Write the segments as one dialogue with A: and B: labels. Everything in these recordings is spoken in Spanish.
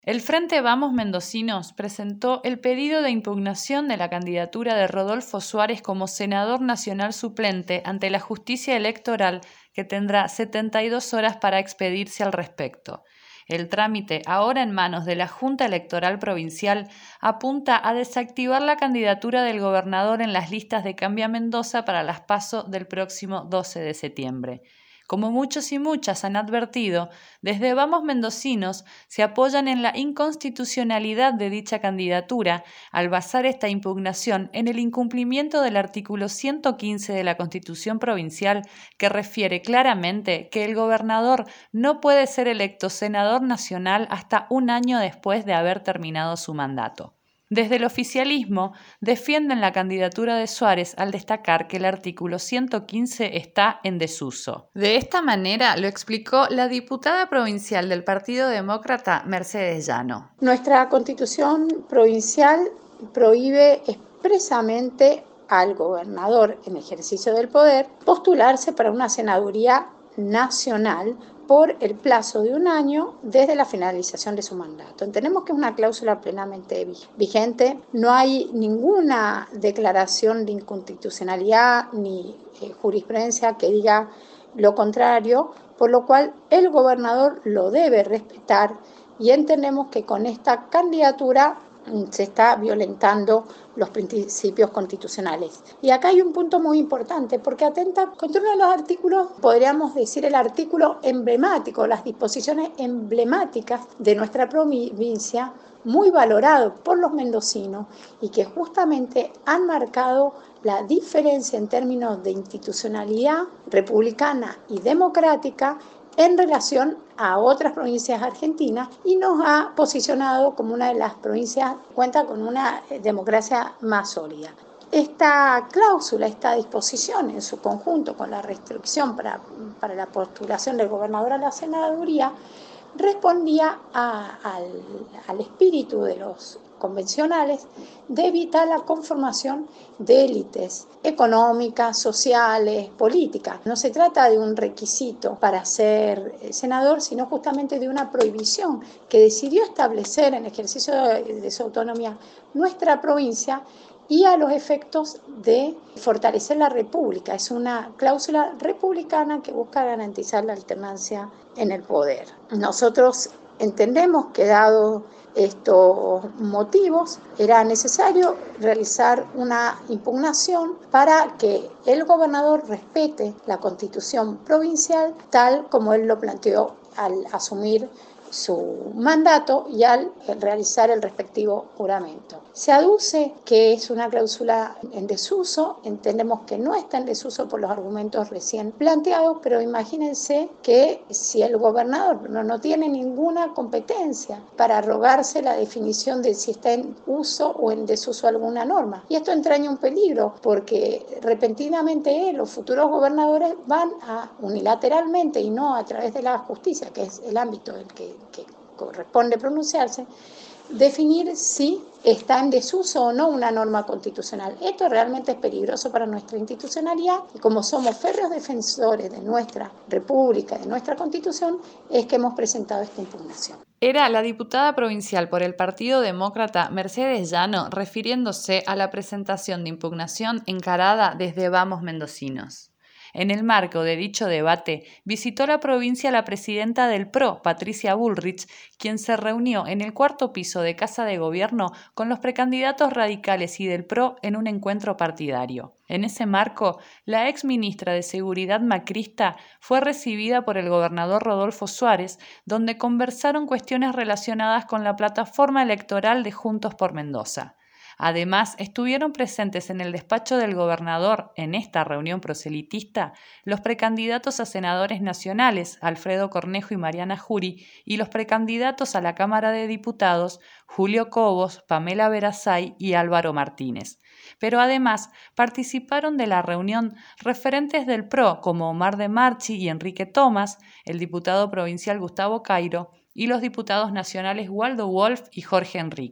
A: El Frente Vamos Mendocinos presentó el pedido de impugnación de la candidatura de Rodolfo Suárez como senador nacional suplente ante la justicia electoral, que tendrá 72 horas para expedirse al respecto. El trámite, ahora en manos de la Junta Electoral Provincial, apunta a desactivar la candidatura del gobernador en las listas de Cambia Mendoza para las PASO del próximo 12 de septiembre. Como muchos y muchas han advertido, desde Vamos Mendocinos se apoyan en la inconstitucionalidad de dicha candidatura al basar esta impugnación en el incumplimiento del artículo 115 de la Constitución Provincial, que refiere claramente que el gobernador no puede ser electo senador nacional hasta un año después de haber terminado su mandato. Desde el oficialismo defienden la candidatura de Suárez al destacar que el artículo 115 está en desuso. De esta manera lo explicó la diputada provincial del Partido Demócrata, Mercedes Llano.
B: Nuestra Constitución provincial prohíbe expresamente al gobernador en ejercicio del poder postularse para una senaduría nacional por el plazo de un año desde la finalización de su mandato. Entendemos que es una cláusula plenamente vigente, no hay ninguna declaración de inconstitucionalidad ni jurisprudencia que diga lo contrario, por lo cual el gobernador lo debe respetar y entendemos que con esta candidatura se está violentando los principios constitucionales. Y acá hay un punto muy importante, porque atenta contra uno de los artículos, podríamos decir el artículo emblemático, las disposiciones emblemáticas de nuestra provincia, muy valorado por los mendocinos y que justamente han marcado la diferencia en términos de institucionalidad republicana y democrática en relación a otras provincias argentinas y nos ha posicionado como una de las provincias que cuenta con una democracia más sólida. Esta cláusula, esta disposición en su conjunto con la restricción para la postulación del gobernador a la senaduría respondía al espíritu de los convencionales de evitar la conformación de élites económicas, sociales, políticas. No se trata de un requisito para ser senador, sino justamente de una prohibición que decidió establecer en ejercicio de su autonomía nuestra provincia y a los efectos de fortalecer la república. Es una cláusula republicana que busca garantizar la alternancia en el poder. Nosotros entendemos que dado estos motivos era necesario realizar una impugnación para que el gobernador respete la Constitución provincial tal como él lo planteó al asumir su mandato y al realizar el respectivo juramento. Se aduce que es una cláusula en desuso, entendemos que no está en desuso por los argumentos recién planteados, pero imagínense que si el gobernador no tiene ninguna competencia para arrogarse la definición de si está en uso o en desuso alguna norma. Y esto entraña un peligro porque repentinamente los futuros gobernadores van a unilateralmente y no a través de la justicia, que es el ámbito del que corresponde pronunciarse, definir si está en desuso o no una norma constitucional. Esto realmente es peligroso para nuestra institucionalidad y como somos férreos defensores de nuestra república, de nuestra constitución, es que hemos presentado esta impugnación.
A: Era la diputada provincial por el Partido Demócrata Mercedes Llano refiriéndose a la presentación de impugnación encarada desde Vamos Mendocinos. En el marco de dicho debate, visitó la provincia la presidenta del PRO, Patricia Bullrich, quien se reunió en el cuarto piso de Casa de Gobierno con los precandidatos radicales y del PRO en un encuentro partidario. En ese marco, la ex ministra de Seguridad macrista fue recibida por el gobernador Rodolfo Suárez, donde conversaron cuestiones relacionadas con la plataforma electoral de Juntos por Mendoza. Además, estuvieron presentes en el despacho del gobernador en esta reunión proselitista los precandidatos a senadores nacionales, Alfredo Cornejo y Mariana Jury, y los precandidatos a la Cámara de Diputados, Julio Cobos, Pamela Verasay y Álvaro Martínez. Pero además participaron de la reunión referentes del PRO como Omar de Marchi y Enrique Tomás, el diputado provincial Gustavo Cairo y los diputados nacionales Waldo Wolf y Jorge Enrique.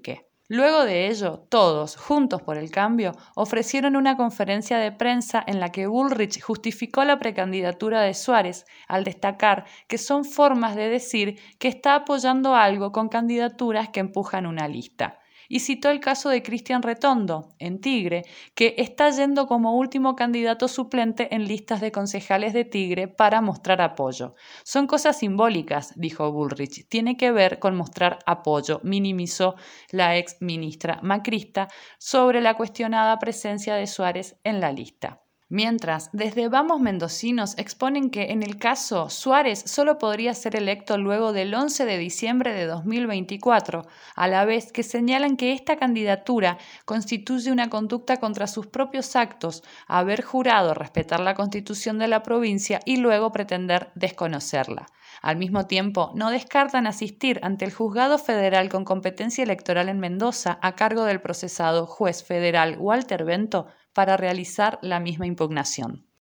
A: Luego de ello, todos, Juntos por el Cambio, ofrecieron una conferencia de prensa en la que Bullrich justificó la precandidatura de Suárez al destacar que son formas de decir que está apoyando algo con candidaturas que empujan una lista. Y citó el caso de Cristian Retondo, en Tigre, que está yendo como último candidato suplente en listas de concejales de Tigre para mostrar apoyo. Son cosas simbólicas, dijo Bullrich, tiene que ver con mostrar apoyo, minimizó la ex ministra macrista sobre la cuestionada presencia de Suárez en la lista. Mientras, desde Vamos Mendocinos exponen que en el caso Suárez solo podría ser electo luego del 11 de diciembre de 2024, a la vez que señalan que esta candidatura constituye una conducta contra sus propios actos, haber jurado respetar la Constitución de la provincia y luego pretender desconocerla. Al mismo tiempo, no descartan asistir ante el Juzgado Federal con competencia electoral en Mendoza a cargo del procesado juez federal Walter Bento para realizar la misma impugnación.